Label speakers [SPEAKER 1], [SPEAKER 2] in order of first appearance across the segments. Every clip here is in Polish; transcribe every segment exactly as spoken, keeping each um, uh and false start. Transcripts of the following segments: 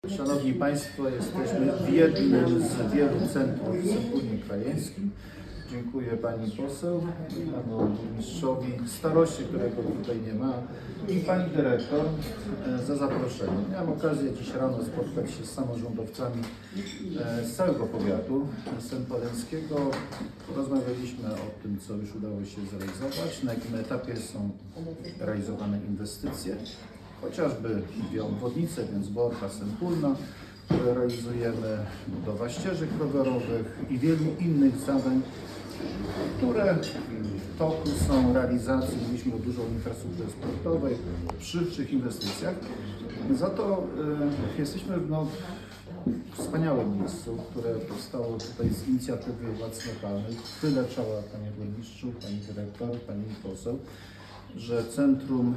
[SPEAKER 1] Szanowni Państwo, jesteśmy w jednym z wielu centrów w Sępólnie Krajeńskim. Dziękuję Pani Poseł, Panu Burmistrzowi, staroście, którego tutaj nie ma, i Pani Dyrektor za zaproszenie. Miałem okazję dziś rano spotkać się z samorządowcami z całego powiatu sępoleńskiego. Rozmawialiśmy o tym, co już udało się zrealizować, na jakim etapie są realizowane inwestycje. Chociażby dwie obwodnice, więc Borka, Sępólna, które realizujemy, budowa ścieżek rowerowych i wielu innych zadań, które w toku są realizacji. Mówiliśmy o dużo infrastruktury sportowej, szybszych inwestycjach. Za to y, jesteśmy no, w wspaniałym miejscu, które powstało tutaj z inicjatywy władz lokalnych. Tyle czoła, Panie Burmistrzu, Pani Dyrektor, Pani Poseł, że centrum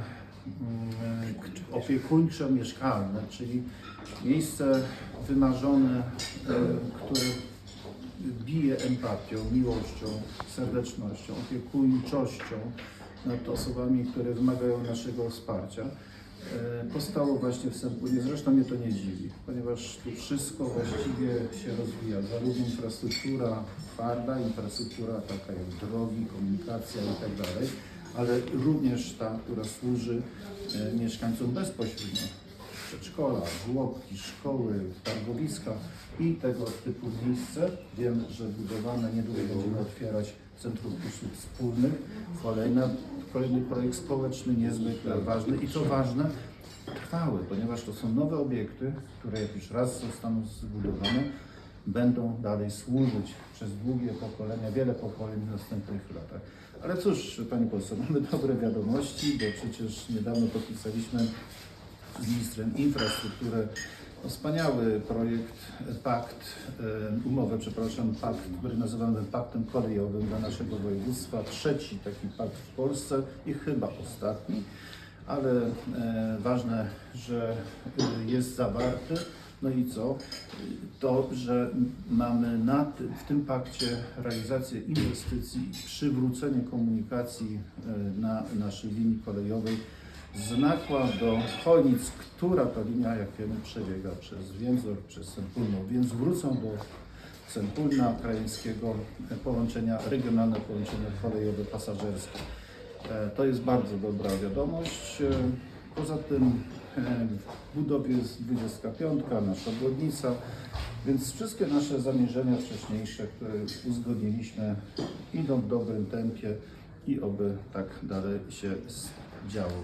[SPEAKER 1] opiekuńcze mieszkalne, czyli miejsce wymarzone, które bije empatią, miłością, serdecznością, opiekuńczością nad osobami, które wymagają naszego wsparcia, powstało właśnie w Sępólnie. Zresztą mnie to nie dziwi, ponieważ tu wszystko właściwie się rozwija, zarówno infrastruktura twarda, infrastruktura taka jak drogi, komunikacja i tak dalej, ale również ta, która służy e, mieszkańcom bezpośrednio. Przedszkola, żłobki, szkoły, targowiska i tego typu miejsce. Wiem, że budowane niedługo będziemy otwierać Centrum Usług Wspólnych. Kolejna, kolejny projekt społeczny niezwykle ważny i to ważne, trwały, ponieważ to są nowe obiekty, które jak już raz zostaną zbudowane, będą dalej służyć przez długie pokolenia, wiele pokoleń w następnych latach. Ale cóż, Pani Poseł, mamy dobre wiadomości, bo przecież niedawno podpisaliśmy z ministrem infrastruktury no, wspaniały projekt, pakt, e, umowę, przepraszam, pakt, który nazywamy paktem kolejowym dla naszego województwa. Trzeci taki pakt w Polsce i chyba ostatni, ale e, ważne, że jest zawarty. No i co? To, że mamy na tym, w tym pakcie realizację inwestycji i przywrócenie komunikacji na naszej linii kolejowej z Nakła do Chojnic, która to linia, jak wiemy, przebiega przez Więdzor, przez Sępólno, więc wrócą do Sępólna Krajeńskiego połączenia, regionalne połączenia kolejowe pasażerskie. To jest bardzo dobra wiadomość. Poza tym w budowie jest dwudziestka piątka, nasza obwodnica, więc wszystkie nasze zamierzenia wcześniejsze, które uzgodniliśmy, idą w dobrym tempie i oby tak dalej się działo.